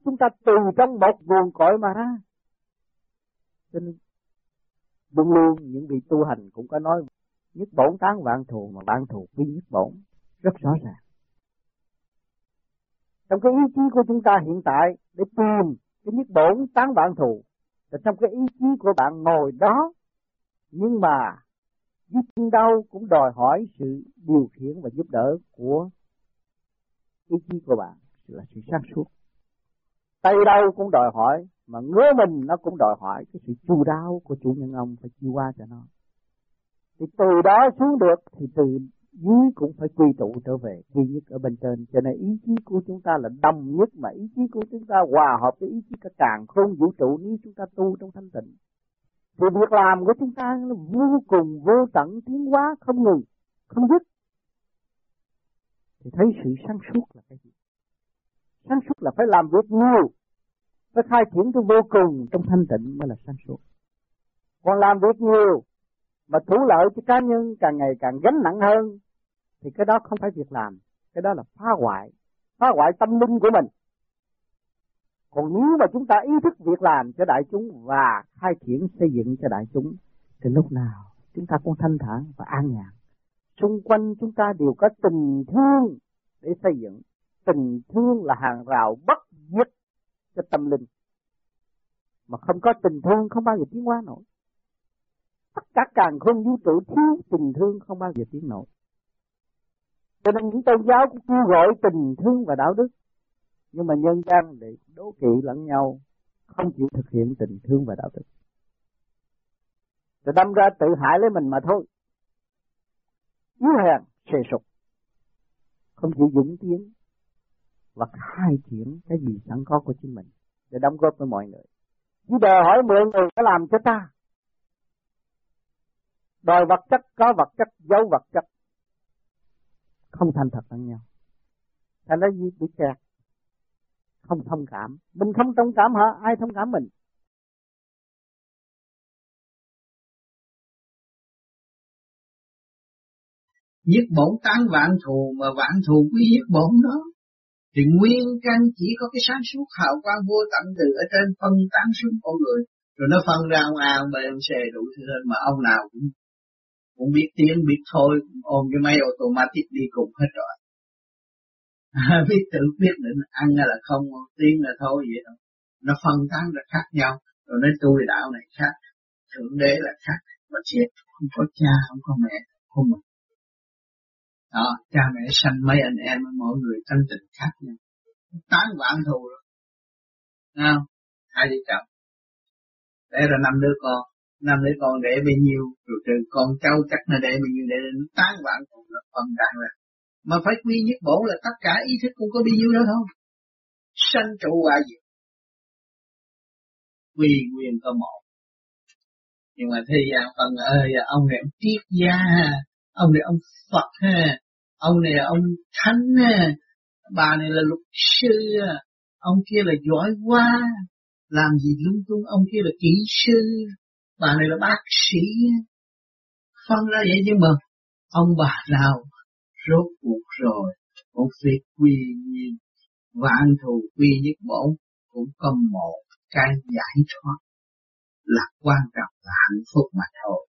chúng ta từ trong một nguồn cội mà ra. Cho nên luôn luôn những vị tu hành cũng có nói nhất bổn tán vạn thù, mà vạn thù quy nhất bổn, rất rõ ràng. Trong cái ý chí của chúng ta hiện tại để tìm cái nhất bổn tán vạn thù, là trong cái ý chí của bạn ngồi đó, nhưng mà dưới chân đâu cũng đòi hỏi sự điều khiển và giúp đỡ của ý chí của bạn, là sự sáng suốt. Tay đâu cũng đòi hỏi, mà ngứa mình nó cũng đòi hỏi cái sự chu đáo của chủ nhân ông phải chịu qua cho nó. Thì từ đó xuống được thì từ dưới cũng phải quy tụ trở về duy nhất ở bên trên. Cho nên ý chí của chúng ta là đồng nhất, mà ý chí của chúng ta hòa hợp với ý chí cả càn khôn vũ trụ nếu chúng ta tu trong thanh tịnh. Thì việc làm của chúng ta là vô cùng vô tận, tiến hóa không ngừng, không dứt. Thì thấy sự sáng suốt là cái gì? Sáng suốt là phải làm việc nhiều, phải khai triển tới vô cùng trong thanh tịnh mới là sáng suốt. Còn làm việc nhiều mà thủ lợi cho cá nhân càng ngày càng gánh nặng hơn thì cái đó không phải việc làm, cái đó là phá hoại tâm linh của mình. Còn nếu mà chúng ta ý thức việc làm cho đại chúng và khai triển xây dựng cho đại chúng thì lúc nào chúng ta cũng thanh thản và an nhàn. Xung quanh chúng ta đều có tình thương để xây dựng. Tình thương là hàng rào bất diệt cho tâm linh. Mà không có tình thương không bao giờ tiến hóa nổi. Tất cả càn khôn vũ trụ thiếu tình thương không bao giờ tiến nổi. Cho nên những tôn giáo cũng kêu gọi tình thương và đạo đức. Nhưng mà nhân gian để đố kỵ lẫn nhau, không chịu thực hiện tình thương và đạo đức. Rồi đâm ra tự hại lấy mình mà thôi. Yếu hèn, xề sụp, không chịu dũng tiến và khai triển cái gì sẵn có của chính mình để đóng góp với mọi người. Chỉ đòi hỏi mọi người phải làm cho ta. Đòi vật chất có vật chất, giấu vật chất, không thành thật lẫn nhau. Thành ra gì bị kẹt, không thông cảm. Mình không thông cảm hả? Ai thông cảm mình? Nhất bổn tán vạn thù, mà vạn thù quy nhất bổn đó. Thì nguyên căn chỉ có cái sáng suốt hào quang vô tận từ ở trên phân tán xuống con người. Rồi nó phân ra ông A, ông B, ông C đủ thứ lên, mà ông nào cũng biết tiếng, biết thôi, ôm cái máy automatic đi cùng hết rồi. Biết tự quyết định ăn là không, tiếng là thôi vậy thôi. Nó phân tán ra khác nhau, rồi nói tôi đạo này khác, thượng đế là khác, mà chết không có cha, không có mẹ, không mình. Đó, cha mẹ sanh mấy anh em mỗi người thanh tịnh khác nhau, tán vạn thù rồi, không? Hai đứa chồng, để rồi 5 đứa con để bao nhiêu, rồi trừ con cháu chắc nó để bao nhiêu, để nó tán vạn thù là phân tán ra. Mà phải quy nhất bổn là tất cả ý thức cũng có bao nhiêu đó thôi, sanh trụ hòa diệt, quy nguyên có một. Nhưng mà thế gian phần ơi, ông này ông triết gia, ông này ông Phật ha, ông này là ông Thánh ha, bà này là luật sư, ông kia là giỏi quá, làm gì lung tung, ông kia là kỹ sư, bà này là bác sĩ, phân ra vậy. Nhưng mà ông bà nào rốt cuộc rồi cũng phải quy nguyên, vạn thù quy nhất bổn, cũng có một cái giải thoát là quan trọng, là hạnh phúc mà thôi.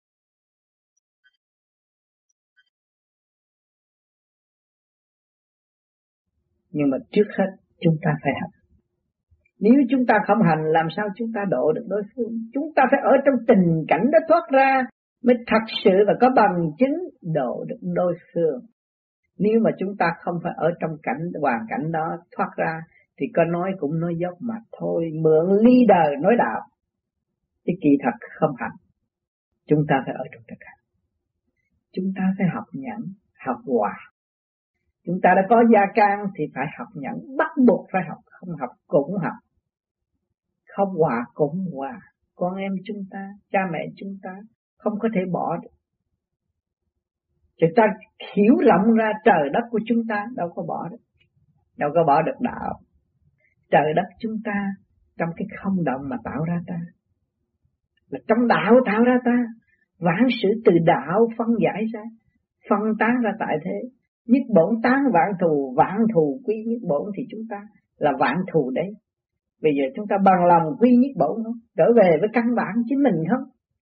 Nhưng mà trước hết chúng ta phải hành. Nếu chúng ta không hành, làm sao chúng ta độ được đối phương? Chúng ta phải ở trong tình cảnh đó thoát ra mới thật sự là có bằng chứng độ được đối phương. Nếu mà chúng ta không phải ở trong hoàn cảnh đó thoát ra thì có nói cũng nói dốc mà thôi, mượn ly đời nói đạo, chứ kỳ thật không hành. Chúng ta phải ở trong thực hành. Chúng ta phải học nhẫn, học hòa. Chúng ta đã có gia can thì phải học nhẫn, bắt buộc phải học, không học cũng học. Không hòa cũng hòa. Con em chúng ta, cha mẹ chúng ta không có thể bỏ được. Chúng ta hiểu rộng ra trời đất của chúng ta đâu có bỏ được. Đâu có bỏ được đạo. Trời đất chúng ta trong cái không động mà tạo ra ta. Là trong đạo tạo ra ta. Vạn sự từ đạo phân giải ra, phân tán ra tại thế. Nhất bổn tán vạn thù quy nhất bổn, thì chúng ta là vạn thù đấy. Bây giờ chúng ta bằng lòng quy nhất bổn không? Trở về với căn bản chính mình không?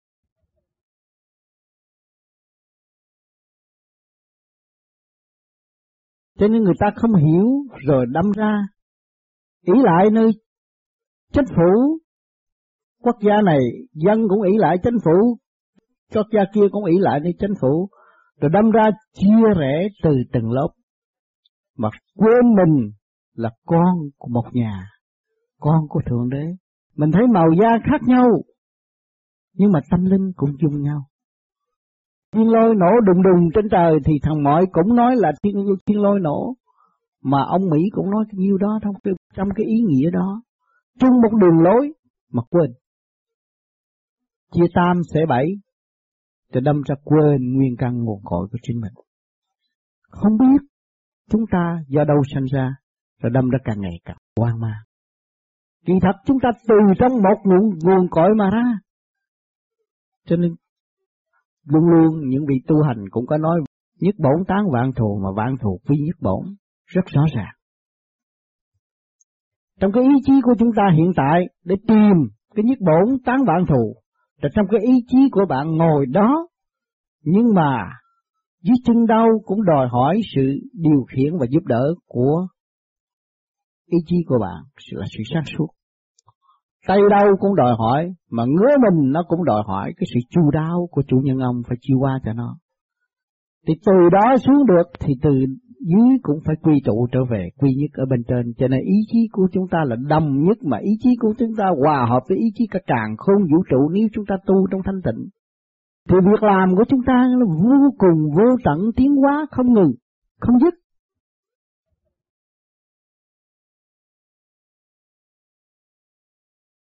Cho nên người ta không hiểu rồi đâm ra ỷ lại nơi chính phủ quốc gia này, dân cũng ỷ lại chính phủ, quốc gia kia cũng ỷ lại nơi chính phủ, rồi đâm ra chia rẽ từ từng lớp, mà quên mình là con của một nhà, con của Thượng Đế. Mình thấy màu da khác nhau, nhưng mà tâm linh cũng chung nhau. Thiên lôi nổ đùng đùng trên trời thì thằng Mọi cũng nói là thiên lôi nổ, mà ông Mỹ cũng nói nhiêu đó trong cái ý nghĩa đó, chung một đường lối mà quên. Chia tam xẻ bảy, rồi đâm ra quên nguyên căn nguồn cội của chính mình. Không biết chúng ta do đâu sanh ra, rồi đâm ra càng ngày càng hoang mang. Kỳ thật chúng ta từ trong một nguồn cội mà ra. Cho nên luôn luôn những vị tu hành cũng có nói nhất bổn tán vạn thù, mà vạn thù quy nhất bổn, rất rõ ràng. Trong cái ý chí của chúng ta hiện tại để tìm cái nhất bổn tán vạn thù, rồi trong cái ý chí của bạn ngồi đó, nhưng mà dưới chân đau cũng đòi hỏi sự điều khiển và giúp đỡ của ý chí của bạn, là sự sáng suốt. Tay đau cũng đòi hỏi, mà ngứa mình nó cũng đòi hỏi cái sự chu đáo của chủ nhân ông phải chiêu qua cho nó. Thì từ đó xuống được thì từ dưới cũng phải quy tụ trở về quy nhất ở bên trên. Cho nên ý chí của chúng ta là đồng nhất, mà ý chí của chúng ta hòa hợp với ý chí cả càn khôn vũ trụ nếu chúng ta tu trong thanh tịnh. Thì việc làm của chúng ta là vô cùng vô tận, tiến hóa không ngừng, không dứt.